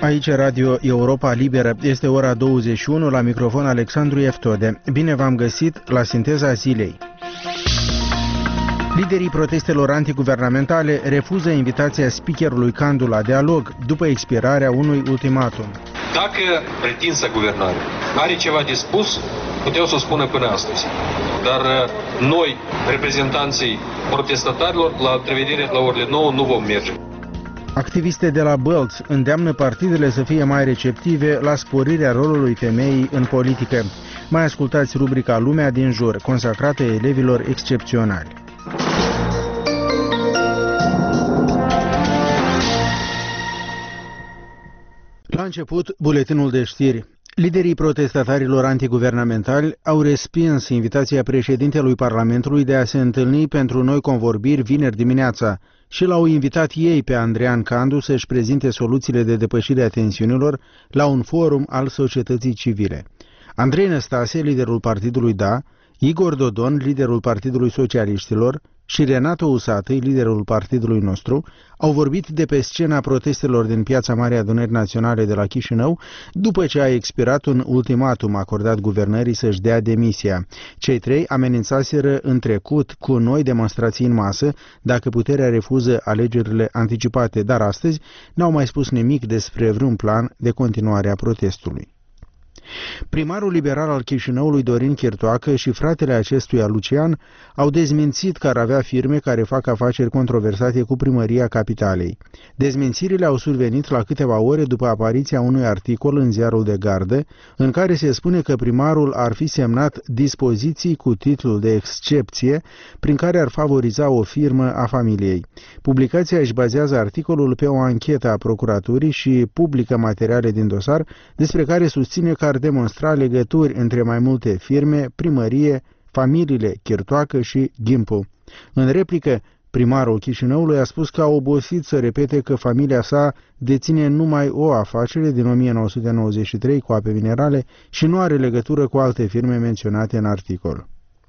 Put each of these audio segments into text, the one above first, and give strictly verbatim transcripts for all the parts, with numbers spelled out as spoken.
Aici Radio Europa Liberă, este ora douăzeci și unu, la microfon Alexandru Eftode. Bine v-am găsit la Sinteza Zilei. Liderii protestelor antiguvernamentale refuză invitația speakerului Candu la dialog după expirarea unui ultimatum. Dacă pretinsa guvernare are ceva de spus, puteau să o spună până astăzi. Dar noi, reprezentanții protestatarilor, la întrevedere la orele nouă nu vom merge. Activiste de la Bălți îndeamnă partidele să fie mai receptive la sporirea rolului femeii în politică. Mai ascultați rubrica Lumea din jur, consacrată elevilor excepționali. La început, buletinul de știri. Liderii protestatarilor antiguvernamentali au respins invitația președintelui Parlamentului de a se întâlni pentru noi convorbiri vineri dimineața și l-au invitat ei pe Andrean Candu să-și prezinte soluțiile de depășire a tensiunilor la un forum al societății civile. Andrei Năstase, liderul partidului Da, Igor Dodon, liderul Partidului Socialiștilor, și Renato Usatăi, liderul partidului nostru, au vorbit de pe scena protestelor din Piața Marii Adunări Naționale de la Chișinău, după ce a expirat un ultimatum acordat guvernării să-și dea demisia. Cei trei amenințaseră în trecut cu noi demonstrații în masă dacă puterea refuză alegerile anticipate, dar astăzi n-au mai spus nimic despre vreun plan de continuare a protestului. Primarul liberal al Chișinăului, Dorin Chirtoacă, și fratele acestuia, Lucian, au dezmințit că ar avea firme care fac afaceri controversate cu primăria capitalei. Dezmințirile au survenit la câteva ore după apariția unui articol în ziarul de gardă, în care se spune că primarul ar fi semnat dispoziții cu titlul de excepție, prin care ar favoriza o firmă a familiei. Publicația își bazează articolul pe o anchetă a procuraturii și publică materiale din dosar, despre care susține că ar demonstra legături între mai multe firme, primărie, familiile Chirtoacă și Gimpu. În replică, primarul Chișinăului a spus că a obosit să repete că familia sa deține numai o afacere din o mie nouă sute nouăzeci și trei cu ape minerale și nu are legătură cu alte firme menționate în articol.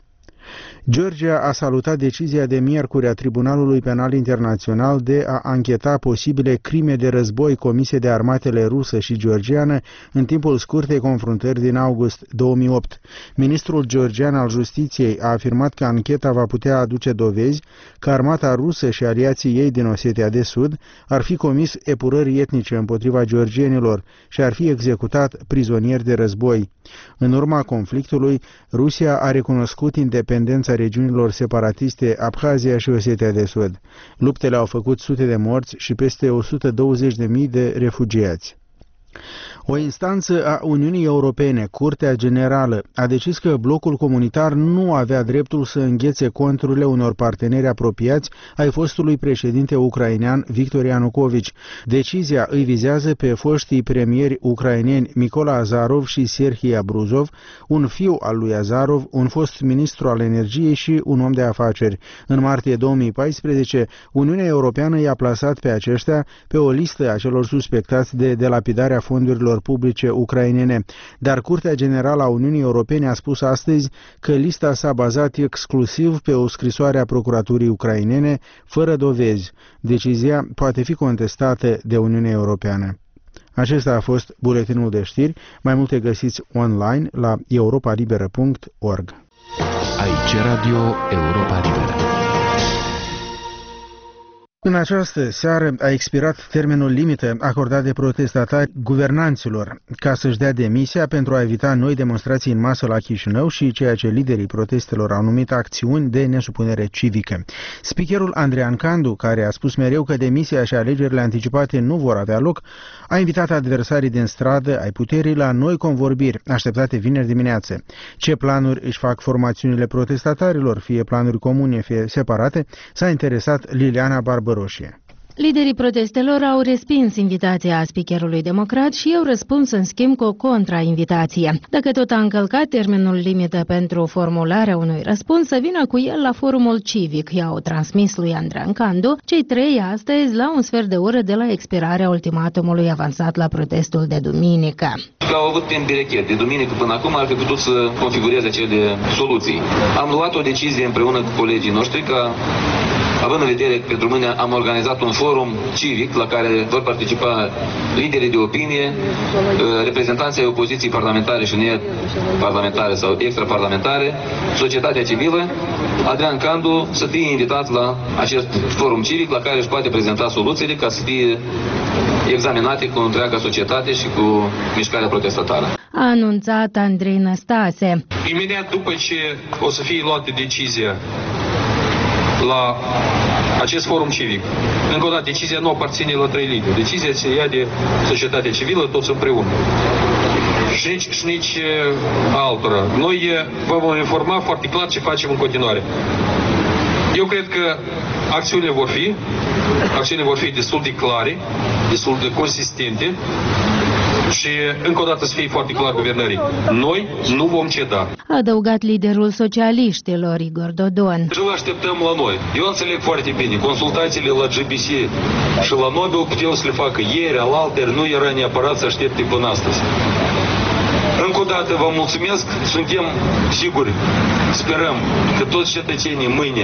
Georgia a salutat decizia de miercuri a Tribunalului Penal Internațional de a ancheta posibile crime de război comise de armatele rusă și georgiană în timpul scurtei confruntări din august două mii opt. Ministrul georgian al Justiției a afirmat că ancheta va putea aduce dovezi că armata rusă și aliații ei din Osetia de Sud ar fi comis epurări etnice împotriva georgienilor și ar fi executat prizonieri de război. În urma conflictului, Rusia a recunoscut independența regiunilor separatiste Abhazia și Osetia de Sud. Luptele au făcut sute de morți și peste o sută douăzeci de mii de refugiați. O instanță a Uniunii Europene, Curtea Generală, a decis că blocul comunitar nu avea dreptul să înghețe conturile unor parteneri apropiați ai fostului președinte ucrainean Victor Ianukovici. Decizia îi vizează pe foștii premieri ucraineni Mykola Azarov și Serhii Abruzov, un fiu al lui Azarov, un fost ministru al energiei și un om de afaceri. În martie două mii paisprezece, Uniunea Europeană i-a plasat pe aceștia pe o listă a celor suspectați de delapidarea fondurilor publice ucrainene, dar Curtea Generală a Uniunii Europene a spus astăzi că lista s-a bazat exclusiv pe o scrisoare a procuraturii ucrainene, fără dovezi. Decizia poate fi contestată de Uniunea Europeană. Acesta a fost buletinul de știri. Mai multe găsiți online la europa liberă punct org. Aici Radio Europa Liberă. În această seară a expirat termenul limită acordat de protestatari guvernanților ca să-și dea demisia pentru a evita noi demonstrații în masă la Chișinău și ceea ce liderii protestelor au numit acțiuni de nesupunere civică. Speakerul Andrean Candu, care a spus mereu că demisia și alegerile anticipate nu vor avea loc, a invitat adversarii din stradă ai puterii la noi convorbiri așteptate vineri dimineață. Ce planuri își fac formațiunile protestatarilor, fie planuri comune, fie separate, s-a interesat Liliana Barbăroșie. Liderii protestelor au respins invitația speakerului democrat și au răspuns în schimb cu o contrainvitație. Dacă tot a încălcat termenul limită pentru formularea unui răspuns, să vină cu el la forumul civic, i-au transmis lui Andrean Candu, cei trei astăzi la un sfert de oră de la expirarea ultimatumului avansat la protestul de duminică. Au avut timp berechet. De duminică până acum ar fi putut să configureze acele soluții. Am luat o decizie împreună cu colegii noștri ca având în vedere că pentru mâine am organizat un forum civic la care vor participa liderii de opinie, reprezentanții ai opoziției parlamentare și neparlamentare sau extraparlamentare, societatea civilă, Adrian Candu să fie invitat la acest forum civic la care își poate prezenta soluțiile ca să fie examinate cu întreaga societate și cu mișcarea protestatară. A anunțat Andrei Năstase. Imediat după ce o să fie luată decizia la acest forum civic, încă o dată, decizia nu aparține la trei lideri. Decizia se ia de societatea civilă, toți împreună. Și nici, și nici altora. Noi vă vom informa foarte clar ce facem în continuare. Eu cred că acțiunile vor fi, acțiunile vor fi destul de clare, destul de consistente și încă o dată să fie foarte clar guvernării. Noi nu vom ceda. A adăugat liderul socialiștilor Igor Dodon. Și vă așteptăm la noi. Eu înțeleg foarte bine. Consultațiile la G B C și la Nobel puteau să le facă ieri, alaltăieri, nu era neapărat să aștepte până astăzi. Încă o dată vă mulțumesc, suntem siguri, sperăm că toți cetățenii mâine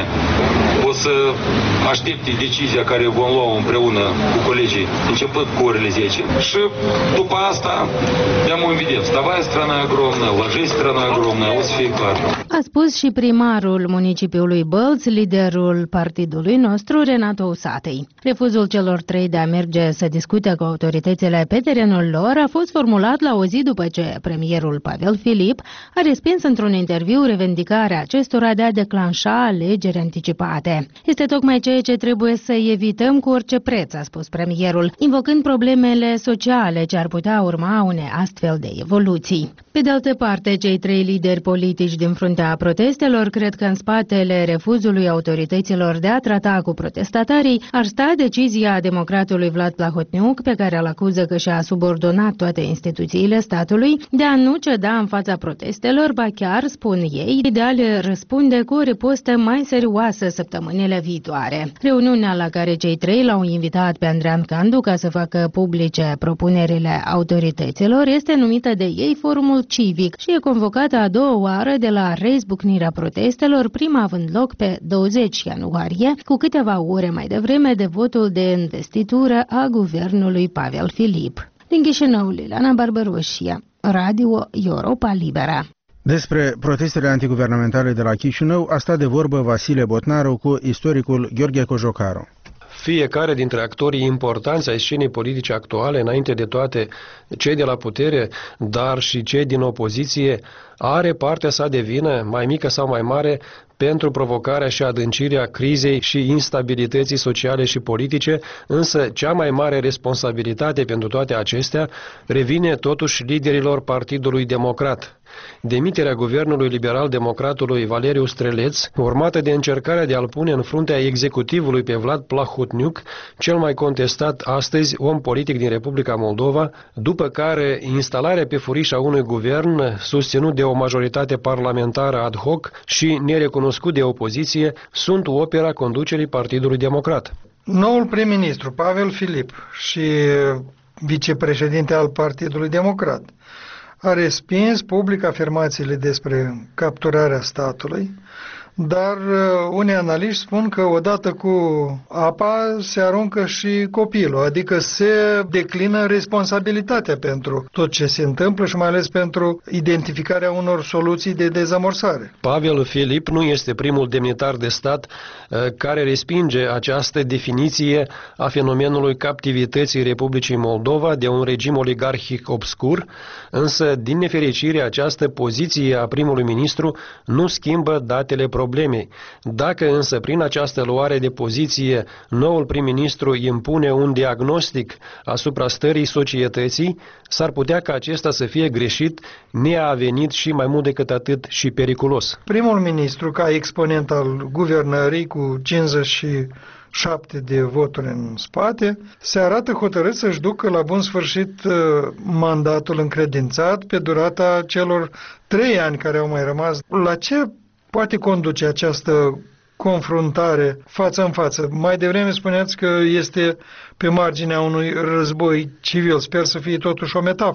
o să aștepte decizia care vom lua împreună cu colegii, începând cu orele zece. Și după asta ne-am învidet. Stavai strana огромная, ложись strana огромная, o să fie clar. A spus și primarul municipiului Bălți, liderul partidului nostru, Renato Usatăi. Refuzul celor trei de a merge să discute cu autoritățile pe terenul lor a fost formulat la o zi după ce premierul Pavel Filip a respins într-un interviu revendicarea acestora de a declanșa alegeri anticipate. Este tocmai ceea ce trebuie să evităm cu orice preț, a spus premierul, invocând problemele sociale ce ar putea urma unei astfel de evoluții. Pe de altă parte, cei trei lideri politici din fruntea protestelor cred că în spatele refuzului autorităților de a trata cu protestatarii ar sta decizia democratului Vlad Plahotniuc, pe care îl acuză că și-a subordonat toate instituțiile statului, de a nu ceda în fața protestelor, ba chiar, spun ei, de a le răspunde cu o ripostă mai serioasă săptămânile viitoare. Reuniunea la care cei trei l-au invitat pe Andrean Candu ca să facă publice propunerile autorităților este numită de ei Forumul Civic și e convocată a doua oară de la reizbucnirea protestelor, prima având loc pe douăzeci ianuarie, cu câteva ore mai devreme de votul de investitură a guvernului Pavel Filip. Din Chișinău, Liliana Barbaroșia, Radio Europa Liberă. Despre protestele antiguvernamentale de la Chișinău a stat de vorbă Vasile Botnaru cu istoricul Gheorghe Cojocaru. Fiecare dintre actorii importanți ai scenei politice actuale, înainte de toate cei de la putere, dar și cei din opoziție, are partea sa de vină, mai mică sau mai mare, pentru provocarea și adâncirea crizei și instabilității sociale și politice, însă cea mai mare responsabilitate pentru toate acestea revine totuși liderilor Partidului Democrat. Demiterea guvernului liberal-democratului Valeriu Streleț, urmată de încercarea de a-l pune în fruntea executivului pe Vlad Plahotniuc, cel mai contestat astăzi om politic din Republica Moldova, după care instalarea pe furișa unui guvern susținut de o majoritate parlamentară ad hoc și nerecunoscut de opoziție, sunt opera conducerii Partidului Democrat. Noul prim-ministru Pavel Filip și vicepreședinte al Partidului Democrat a respins public afirmațiile despre capturarea statului, dar unii analiști spun că odată cu apa se aruncă și copilul, adică se declină responsabilitatea pentru tot ce se întâmplă și mai ales pentru identificarea unor soluții de dezamorsare. Pavel Filip nu este primul demnitar de stat care respinge această definiție a fenomenului captivității Republicii Moldova de un regim oligarhic obscur, însă, din nefericire, această poziție a primului ministru nu schimbă datele problemei. Dacă însă prin această luare de poziție noul prim-ministru impune un diagnostic asupra stării societății, s-ar putea ca acesta să fie greșit, neavenit și mai mult decât atât și periculos. Primul ministru, ca exponent al guvernării cu cincizeci și șapte de voturi în spate, se arată hotărât să-și ducă la bun sfârșit mandatul încredințat pe durata celor trei ani care au mai rămas. La ce poate conduce această confruntare față în față? Mai devreme spuneați că este pe marginea unui război civil. Sper să fie totuși o metaforă.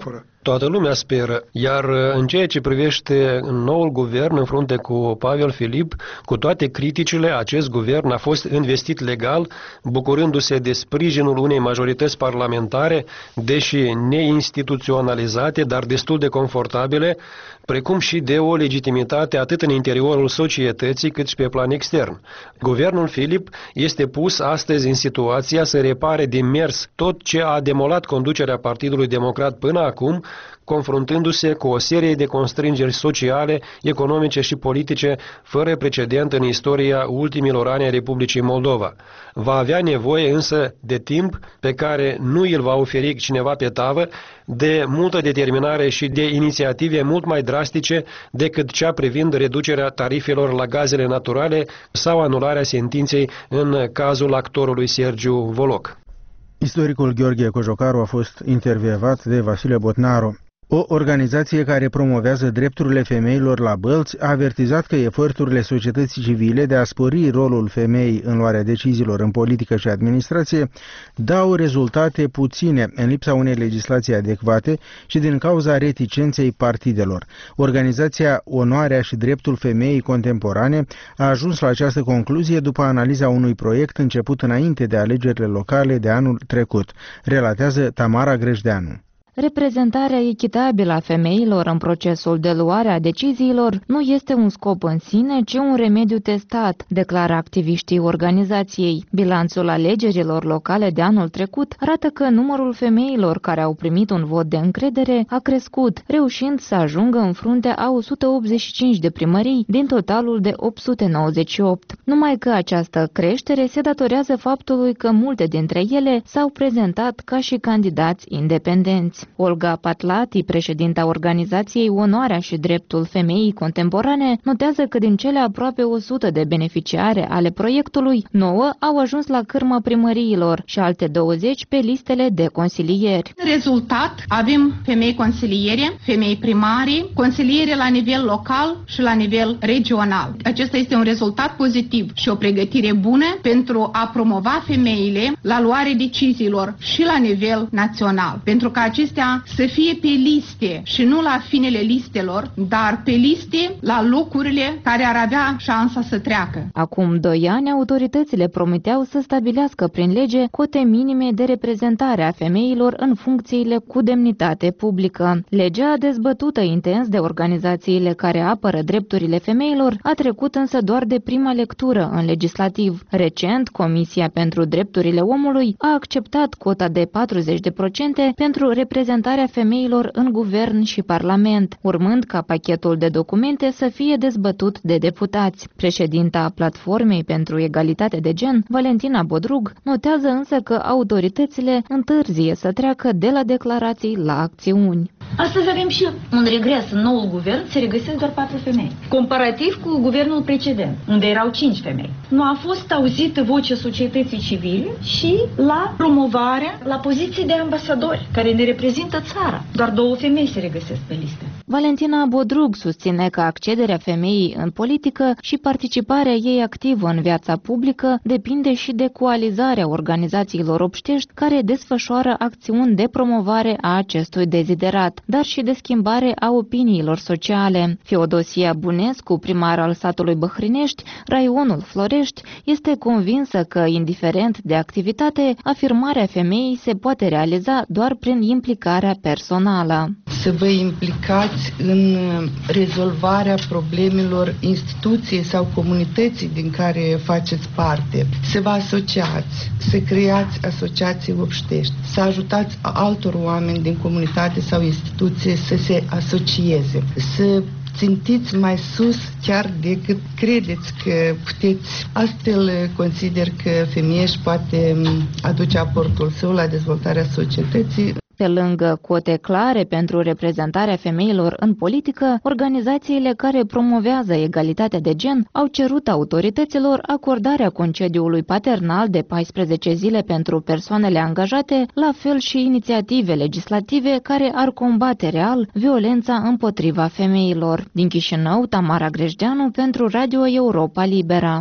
Toată lumea speră, iar în ceea ce privește noul guvern în frunte cu Pavel Filip, cu toate criticile, acest guvern a fost investit legal, bucurându-se de sprijinul unei majorități parlamentare, deși neinstituționalizate, dar destul de confortabile, precum și de o legitimitate atât în interiorul societății cât și pe plan extern. Guvernul Filip este pus astăzi în situația să repare din mers tot ce a demolat conducerea Partidului Democrat până acum, confruntându-se cu o serie de constrângeri sociale, economice și politice fără precedent în istoria ultimilor ani a Republicii Moldova. Va avea nevoie însă de timp pe care nu îl va oferi cineva pe tavă, de multă determinare și de inițiative mult mai drastice decât cea privind reducerea tarifelor la gazele naturale sau anularea sentinței în cazul actorului Sergiu Voloc. Istoricul Gheorghe Cojocaru a fost intervievat de Vasile Botnaru. O organizație care promovează drepturile femeilor la bălți a avertizat că eforturile societății civile de a spori rolul femeii în luarea deciziilor în politică și administrație dau rezultate puține în lipsa unei legislații adecvate și din cauza reticenței partidelor. Organizația Onoarea și Dreptul Femeii Contemporane a ajuns la această concluzie după analiza unui proiect început înainte de alegerile locale de anul trecut, relatează Tamara Grejdeanu. Reprezentarea echitabilă a femeilor în procesul de luare a deciziilor nu este un scop în sine, ci un remediu testat, declară activiștii organizației. Bilanțul alegerilor locale de anul trecut arată că numărul femeilor care au primit un vot de încredere a crescut, reușind să ajungă în fruntea a o sută optzeci și cinci de primării din totalul de opt sute nouăzeci și opt. Numai că această creștere se datorează faptului că multe dintre ele s-au prezentat ca și candidați independenți. Olga Patlati, președinta organizației Onoarea și Dreptul Femeii Contemporane, notează că din cele aproape o sută de beneficiare ale proiectului, nouă au ajuns la cârma primăriilor și alte douăzeci pe listele de consilieri. Rezultat, avem femei consiliere, femei primari, consiliere la nivel local și la nivel regional. Acesta este un rezultat pozitiv și o pregătire bună pentru a promova femeile la luarea deciziilor și la nivel național, pentru că acestea să fie pe liste și nu la finele listelor, dar pe liste la locurile care ar avea șansa să treacă. Acum doi ani, autoritățile promiteau să stabilească prin lege cote minime de reprezentare a femeilor în funcțiile cu demnitate publică. Legea, dezbătută intens de organizațiile care apără drepturile femeilor, a trecut însă doar de prima lectură în legislativ. Recent, Comisia pentru Drepturile Omului a acceptat cota de patruzeci de la sută pentru reprezentarea femeilor în guvern și parlament, urmând ca pachetul de documente să fie dezbătut de deputați. Președinta Platformei pentru Egalitate de Gen, Valentina Bodrug, notează însă că autoritățile întârzie să treacă de la declarații la acțiuni. Astăzi avem și un regres. În noul guvern se regăsesc doar patru femei, comparativ cu guvernul precedent, unde erau cinci femei. Nu a fost auzită vocea societății civile și la promovarea la poziții de ambasadori, care ne reprezintă țara. Doar două femei se regăsesc pe listă. Valentina Bodrug susține că accederea femeii în politică și participarea ei activă în viața publică depinde și de coalizarea organizațiilor obștești care desfășoară acțiuni de promovare a acestui deziderat, dar și de schimbare a opiniilor sociale. Feodosia Bunescu, primar al satului Băhrinești, raionul Florești, este convinsă că, indiferent de activitate, afirmarea femeii se poate realiza doar prin implicarea personală. Să vă implicați în rezolvarea problemelor instituției sau comunității din care faceți parte, să vă asociați, să creați asociații obștești, să ajutați altor oameni din comunitate sau instituție să se asocieze, să țintiți mai sus chiar decât credeți că puteți. Astfel consider că femeia își poate aduce aportul său la dezvoltarea societății. Pe lângă cote clare pentru reprezentarea femeilor în politică, organizațiile care promovează egalitatea de gen au cerut autorităților acordarea concediului paternal de paisprezece zile pentru persoanele angajate, la fel și inițiative legislative care ar combate real violența împotriva femeilor. Din Chișinău, Tamara Grejdeanu pentru Radio Europa Libera.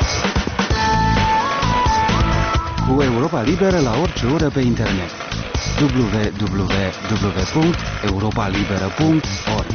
Cu Europa Liberă la orice oră pe internet. w w w punct europa liberă punct org.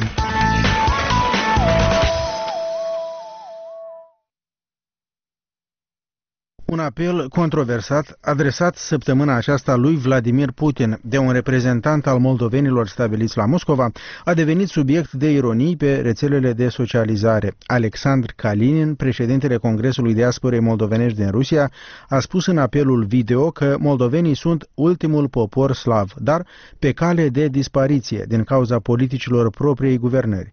Un apel controversat adresat săptămâna aceasta lui Vladimir Putin de un reprezentant al moldovenilor stabiliți la Moscova a devenit subiect de ironii pe rețelele de socializare. Alexandr Kalinin, președintele Congresului Diasporei moldovenești din Rusia, a spus în apelul video că moldovenii sunt ultimul popor slav, dar pe cale de dispariție din cauza politicilor propriei guvernări.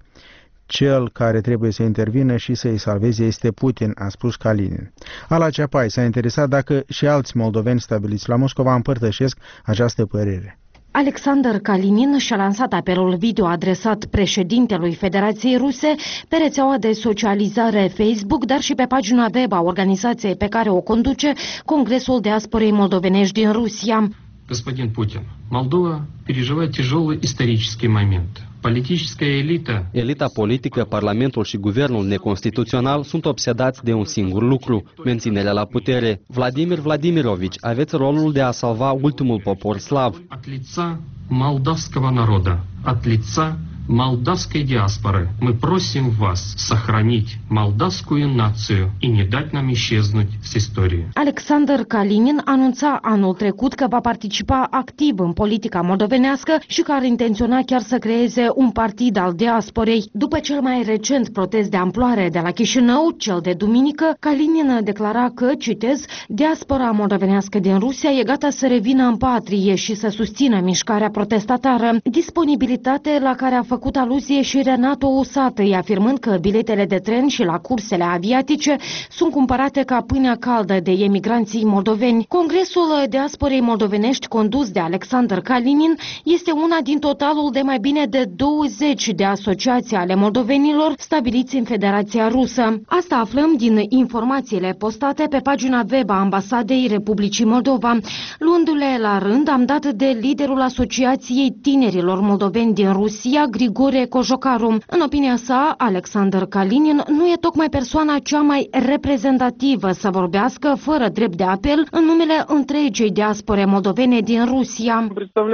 Cel care trebuie să intervină și să-i salveze este Putin, a spus Kalinin. Ala Ceapai s-a interesat dacă și alți moldoveni stabiliți la Moscova împărtășesc această părere. Alexandr Kalinin și-a lansat apelul video adresat președintelui Federației Ruse pe rețeaua de socializare Facebook, dar și pe pagina web a organizației pe care o conduce Congresul Diasporei Moldovenești din Rusia. Господин Путин, Молдова переживает тяжелый исторический момент. Политическая элита... Elita politică, Parlamentul și Guvernul neconstituțional sunt obsedați de un singur lucru, menținerea la putere. Vladimir Vladimirovici, aveți rolul de a salva ultimul popor slav. От лица молдавского народа, от лица молдавской диаспоры, мы просим вас сохранить молдавскую нацию и не дать нам исчезнуть с истории. Alexandr Kalinin anunța anul trecut că va participa activ în politica moldovenească și că ar intenționa chiar să creeze un partid al diasporei. După cel mai recent protest de amploare de la Chișinău, cel de duminică, Kalinin declara că, citez, diaspora moldovenească din Rusia e gata să revină în patrie și să susțină mișcarea protestatară, disponibilitate la care a făcut aluzie și Renato Usatăi, afirmând că biletele de tren și la cursele aviatice sunt cumpărate ca pâinea caldă de emigranții moldoveni. Congresul Diasporei Moldovenești, condus de Alexandr Kalinin, este una din totalul de mai bine de douăzeci de asociații ale moldovenilor stabiliți în Federația Rusă. Asta aflăm din informațiile postate pe pagina web a Ambasadei Republicii Moldova. Luându-le la rând, am dat de liderul Asociației Tinerilor Moldoveni din Rusia, Grigore Cojocaru. În opinia sa, Alexandr Kalinin nu e tocmai persoana cea mai reprezentativă să vorbească fără drept de apel în numele întregii diaspore moldovene din Rusia.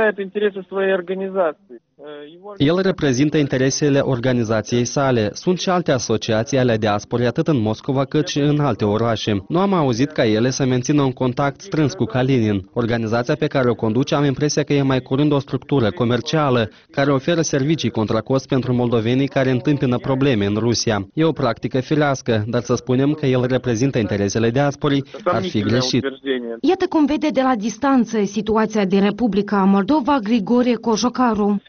El reprezintă interesele organizației sale. Sunt și alte asociații ale diasporei atât în Moscova cât și în alte orașe. Nu am auzit ca ele să mențină un contact strâns cu Kalinin. Organizația pe care o conduce am impresia că e mai curând o structură comercială care oferă servicii contra cost pentru moldovenii care întâmpină probleme în Rusia. E o practică firească, dar să spunem că el reprezintă interesele diasporei ar fi greșit. Iată cum vede de la distanță situația din Republica Moldova Grigore Cojocaru.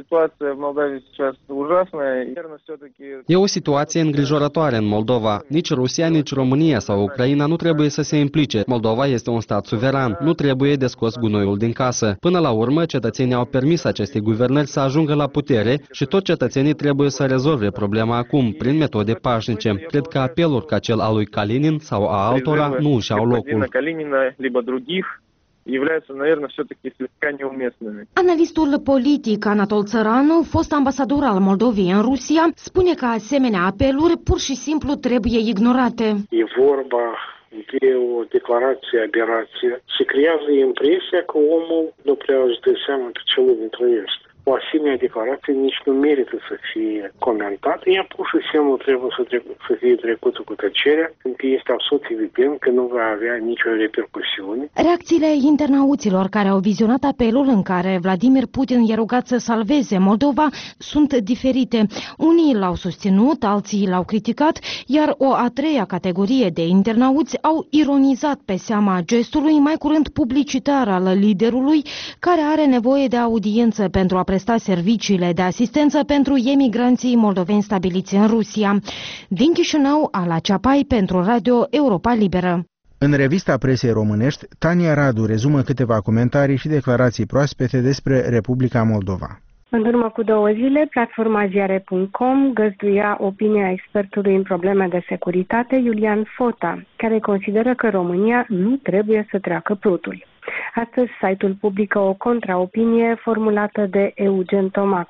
E o situație îngrijorătoare în Moldova. Nici Rusia, nici România sau Ucraina nu trebuie să se implice. Moldova este un stat suveran. Nu trebuie de scos gunoiul din casă. Până la urmă, cetățenii au permis acestei guvernări să ajungă la putere și tot cetățenii trebuie să rezolve problema acum, prin metode pașnice. Cred că apeluri ca cel al lui Kalinin sau a altora nu își au locul. являются, наверное, все-таки слегка неуместными. Analistul politic Anatol Țăranu, fost ambasador al Moldovei în Rusia, spune că asemenea apeluri pur și simplu trebuie ignorate. E vorba de o declarație aberație și creează impresia că omul nu prea își dă seama pe ce lume trăiește. O asemenea declarație nici nu merită să fie comentată, ea pur și simplu trebuie să, trec- să fie trecută cu tăcerea, pentru că este absolut evident că nu va avea nicio repercusiune. Reacțiile internauților care au vizionat apelul în care Vladimir Putin i-a rugat să salveze Moldova sunt diferite. Unii l-au susținut, alții l-au criticat, iar o a treia categorie de internauți au ironizat pe seama gestului mai curând publicitar al liderului, care are nevoie de audiență pentru a presta serviciile de asistență pentru emigranții moldoveni stabiliți în Rusia. Din Chișinău, Ala Ceapai pentru Radio Europa Liberă. În revista presei românești, Tania Radu rezumă câteva comentarii și declarații proaspete despre Republica Moldova. În urmă cu două zile, platforma ziare punct com găzduia opinia expertului în probleme de securitate, Iulian Fota, care consideră că România nu trebuie să treacă prutul. Astăzi, site-ul publică o contraopinie formulată de Eugen Tomac.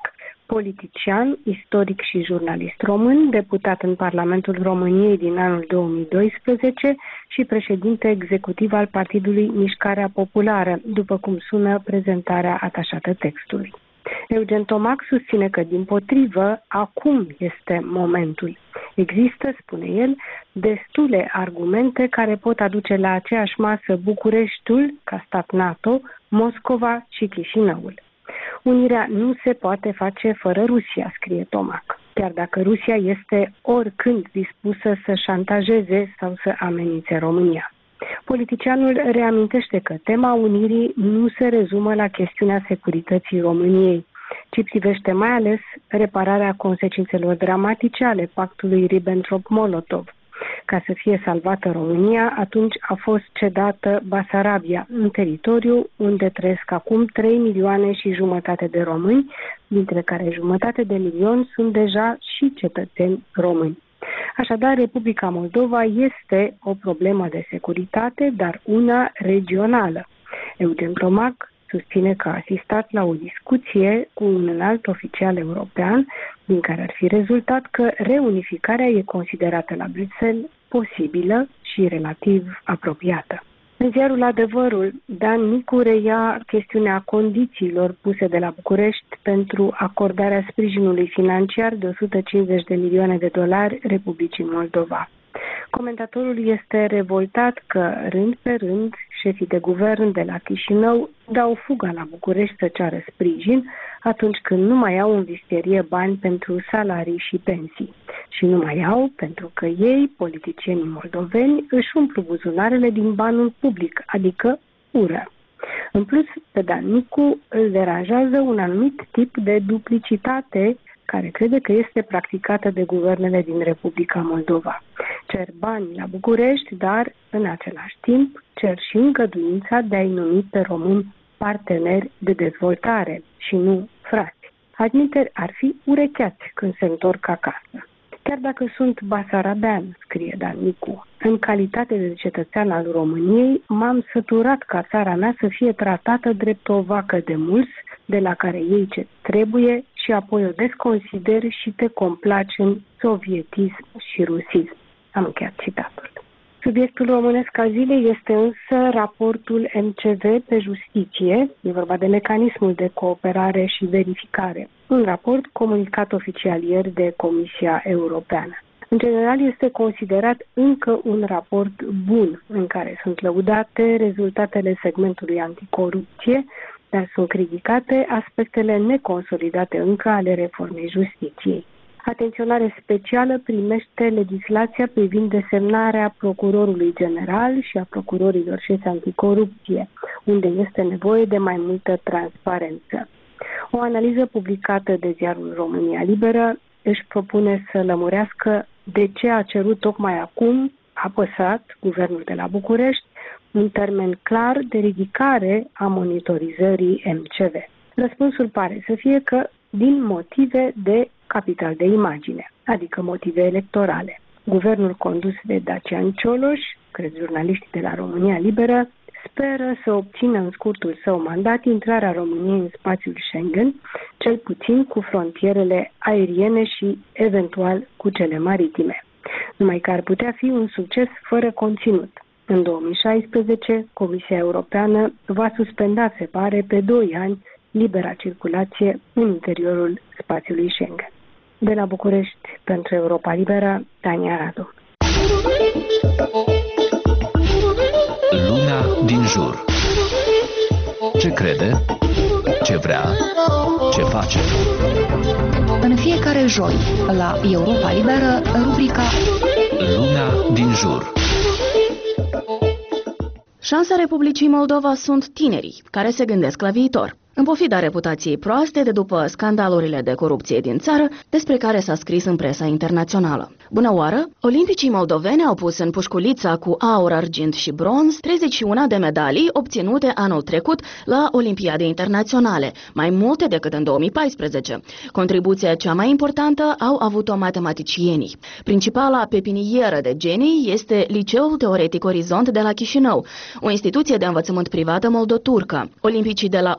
politician, istoric și jurnalist român, deputat în Parlamentul României din anul două mii doisprezece și președinte executiv al Partidului Mișcarea Populară, după cum sună prezentarea atașată textului. Eugen Tomac susține că, dimpotrivă, acum este momentul. Există, spune el, destule argumente care pot aduce la aceeași masă Bucureștiul, ca stat NATO, Moscova și Chișinăul. Unirea nu se poate face fără Rusia, scrie Tomac, chiar dacă Rusia este oricând dispusă să șantajeze sau să amenințe România. Politicianul reamintește că tema unirii nu se rezumă la chestiunea securității României, ci privește mai ales repararea consecințelor dramatice ale pactului Ribbentrop-Molotov. Ca să fie salvată România, atunci a fost cedată Basarabia, un teritoriu unde trăiesc acum trei milioane și jumătate de români, dintre care jumătate de milion sunt deja și cetățeni români. Așadar, Republica Moldova este o problemă de securitate, dar una regională. Eugen Tomac susține că a asistat la o discuție cu un înalt oficial european, din care ar fi rezultat că reunificarea e considerată la Bruxelles posibilă și relativ apropiată. În ziarul Adevărul, Dan Nicu reia chestiunea condițiilor puse de la București pentru acordarea sprijinului financiar de o sută cincizeci de milioane de dolari Republicii Moldova. Comentatorul este revoltat că, rând pe rând, șefii de guvern de la Chișinău dau fuga la București să ceară sprijin atunci când nu mai au în vistierie bani pentru salarii și pensii. Și nu mai au pentru că ei, politicienii moldoveni, își umplu buzunarele din banul public, adică ură. În plus, pe Dan Nicu îl deranjează un anumit tip de duplicitate care crede că este practicată de guvernele din Republica Moldova. Cer bani la București, dar, în același timp, cer și îngăduința de a-i numi pe români parteneri de dezvoltare și nu frați. Admiteri ar fi urecheați când se întorc acasă. Chiar dacă sunt basarabean, scrie Dan Nicu, în calitate de cetățean al României, m-am săturat ca țara mea să fie tratată drept o vacă de mulți, de la care iei ce trebuie și apoi o desconsideri și te complaci în sovietism și rusism. Am încheiat citatul. Subiectul românesc al zilei este însă raportul M C V pe justiție, e vorba de mecanismul de cooperare și verificare, un raport comunicat oficial ieri de Comisia Europeană. În general este considerat încă un raport bun, în care sunt lăudate rezultatele segmentului anticorupție, dar sunt criticate aspectele neconsolidate încă ale reformei justiției. Atenționare specială primește legislația privind desemnarea procurorului general și a procurorilor șefi anticorupție, unde este nevoie de mai multă transparență. O analiză publicată de ziarul România Liberă își propune să lămurească de ce a cerut tocmai acum, apăsat, guvernul de la București, un termen clar de ridicare a monitorizării M C V. Răspunsul pare să fie că din motive de capital de imagine, adică motive electorale. Guvernul condus de Dacian Cioloș, cred jurnaliștii de la România Liberă, speră să obțină în scurtul său mandat intrarea României în spațiul Schengen, cel puțin cu frontierele aeriene și eventual cu cele maritime. Numai că ar putea fi un succes fără conținut. În două mii șaisprezece, Comisia Europeană va suspenda, se pare, pe doi ani libera circulație în interiorul spațiului Schengen. De la București, pentru Europa Liberă, Tania Radu. Lumea din jur. Ce crede? Ce vrea? Ce face? În fiecare joi, la Europa Liberă, rubrica Lumea din jur. Șansa Republicii Moldova sunt tinerii care se gândesc la viitor. În pofida reputației proaste de după scandalurile de corupție din țară, despre care s-a scris în presa internațională. Bună oară! Olimpicii moldoveni au pus în pușculița cu aur, argint și bronz treizeci și unu de medalii obținute anul trecut la Olimpiade internaționale, mai multe decât în două mii paisprezece. Contribuția cea mai importantă au avut-o matematicienii. Principala pepinieră de genii este Liceul Teoretic Orizont de la Chișinău, o instituție de învățământ privată moldoturcă. Olimpicii de la Orizont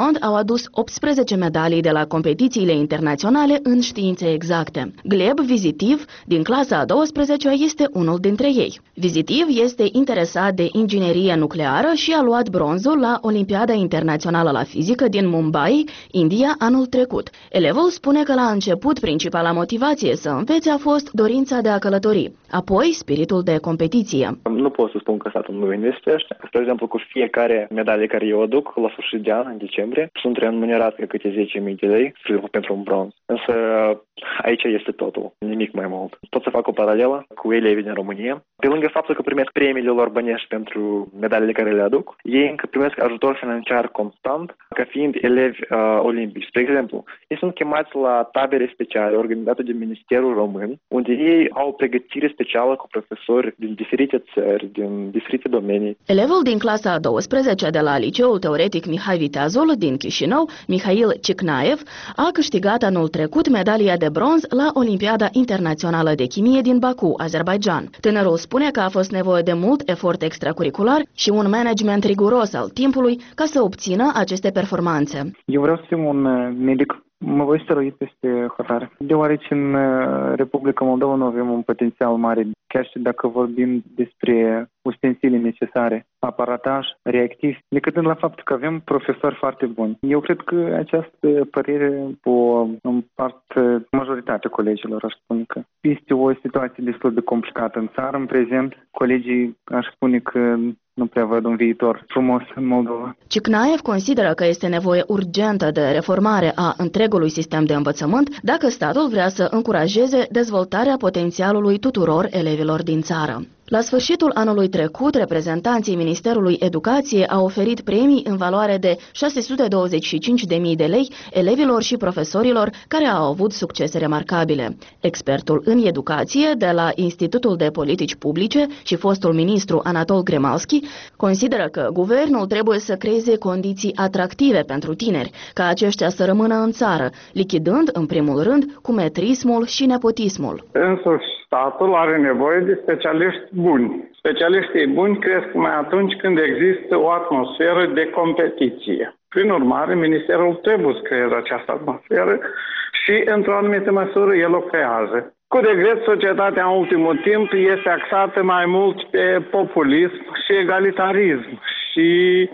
fond au adus optsprezece medalii de la competițiile internaționale în științe exacte. Gleb Vizitiv, din clasa a douăsprezecea, este unul dintre ei. Vizitiv este interesat de inginerie nucleară și a luat bronzul la Olimpiada Internațională la Fizică din Mumbai, India, anul trecut. Elevul spune că la început principala motivație să învețe a fost dorința de a călători, apoi spiritul de competiție. Nu pot să spun că statul nu investește. Spre exemplu, cu fiecare medalie care eu aduc la sfârșit de an, în decembrie, sunt remunerat de câte zece mii de lei pentru un bronz. Însă aici este totul, nimic mai mult. Pot să fac o paralelă cu elevii din România. Pe lângă faptul că primesc premiile lor bănești pentru medalele care le aduc, ei încă primesc ajutor financiar constant ca fiind elevi uh, olimpici. Spre exemplu, ei sunt chemați la tabere speciale organizate de Ministerul Român, unde ei au o pregătire specială cu profesori din diferite țări, din diferite domenii. Elevul din clasa a douăsprezecea de la Liceul Teoretic Mihai Viteazul din Chișinău, Mihail Cicnaev, a câștigat anul trecut medalia de bronz la Olimpiada Internațională de Chimie din Baku, Azerbaidjan. Tânărul spune că a fost nevoie de mult efort extracurricular și un management riguros al timpului ca să obțină aceste performanțe. Eu vreau să fiu un medic. Mă voi stărui peste hotare, deoarece în Republica Moldova nu avem un potențial mare, chiar și dacă vorbim pentru ustensile necesare, aparataj, reactiv, decâtând la faptul că avem profesori foarte buni. Eu cred că această părere o împart majoritatea colegilor, aș spune că este o situație destul de complicată în țară, în prezent. Colegii, aș spune că nu prea văd un viitor frumos în Moldova. Cicnaev consideră că este nevoie urgentă de reformare a întregului sistem de învățământ dacă statul vrea să încurajeze dezvoltarea potențialului tuturor elevilor din țară. La sfârșitul anului trecut, reprezentanții Ministerului Educației au oferit premii în valoare de șase sute douăzeci și cinci de mii de lei elevilor și profesorilor care au avut succese remarcabile. Expertul în educație de la Institutul de Politici Publice și fostul ministru Anatol Gremalski consideră că guvernul trebuie să creeze condiții atractive pentru tineri, ca aceștia să rămână în țară, lichidând în primul rând cumetrismul și nepotismul. Însuși, statul are nevoie de specialiști buni. Specialiștii buni cresc mai atunci când există o atmosferă de competiție. Prin urmare, Ministerul trebuie să creeze această atmosferă și, într-o anumită măsură, el o creează. Cu regret, societatea în ultimul timp este axată mai mult pe populism și egalitarism și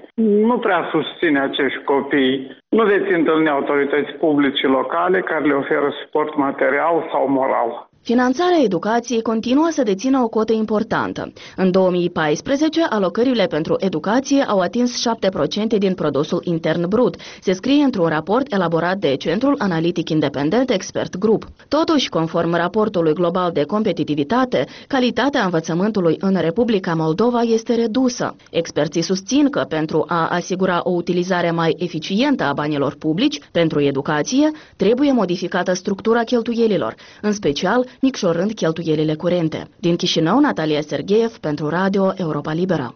nu prea susține acești copii. Nu veți întâlni autorități publice locale care le oferă suport material sau moral. Finanțarea educației continuă să dețină o cotă importantă. În două mii paisprezece, alocările pentru educație au atins șapte la sută din produsul intern brut, se scrie într-un raport elaborat de Centrul Analitic Independent Expert Group. Totuși, conform raportului global de competitivitate, calitatea învățământului în Republica Moldova este redusă. Experții susțin că pentru a asigura o utilizare mai eficientă a banilor publici pentru educație, trebuie modificată structura cheltuielilor, în special micșorând cheltuielile curente. Din Chișinău, Natalia Sergeev pentru Radio Europa Liberă.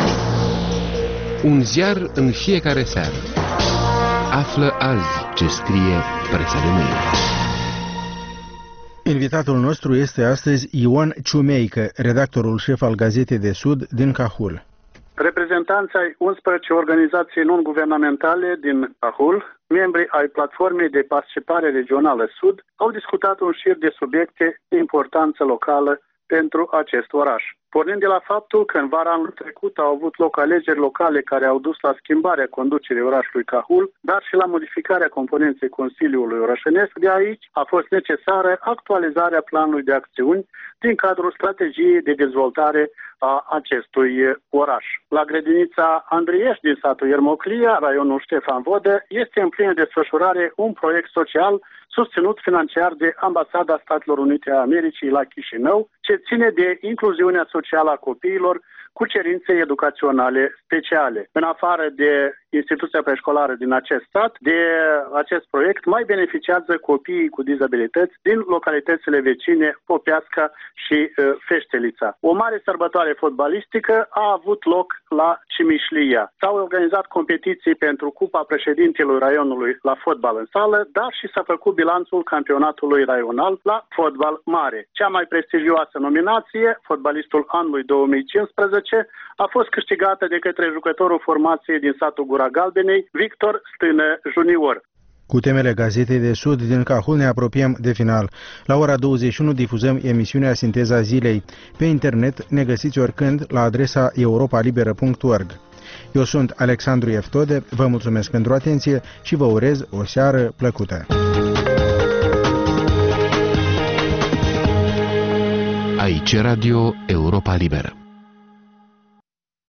Un ziar în fiecare seară. Află azi ce scrie presa de mâine. Invitatul nostru este astăzi Ion Ciumeică, redactorul șef al Gazetei de Sud din Cahul. Reprezentanții ai unsprezece organizații non-guvernamentale din Cahul, membri ai Platformei de Participare Regională Sud, au discutat un șir de subiecte de importanță locală pentru acest oraș. Pornind de la faptul că în vara anului trecut au avut loc alegeri locale care au dus la schimbarea conducerii orașului Cahul, dar și la modificarea componenței Consiliului Orașănesc, de aici a fost necesară actualizarea planului de acțiuni din cadrul strategiei de dezvoltare a acestui oraș. La grădinița Andriești din satul Iermoclia, raionul Ștefan Vodă, este în plină desfășurare un proiect social susținut financiar de Ambasada Statelor Unite a Americii la Chișinău, ce ține de incluziunea socială a copiilor cu cerințe educaționale speciale. În afară de instituția preșcolară din acest stat, de acest proiect mai beneficiază copiii cu dizabilități din localitățile vecine Popeasca și uh, Feștelița. O mare sărbătoare fotbalistică a avut loc la Cimișlia. S-au organizat competiții pentru Cupa Președintelui Raionului la fotbal în sală, dar și s-a făcut bilanțul campionatului raional la fotbal mare. Cea mai prestigioasă nominație, fotbalistul anului două mii cincisprezece, a fost câștigată de către jucătorul formației din satul Gura Galbenei, Victor Stână Junior. Cu temele Gazetei de Sud din Cahul ne apropiem de final. La ora douăzeci și unu difuzăm emisiunea Sinteza Zilei. Pe internet ne găsiți oricând la adresa europa liberă punct org. Eu sunt Alexandru Eftode, vă mulțumesc pentru atenție și vă urez o seară plăcută. Aici Radio Europa Liberă.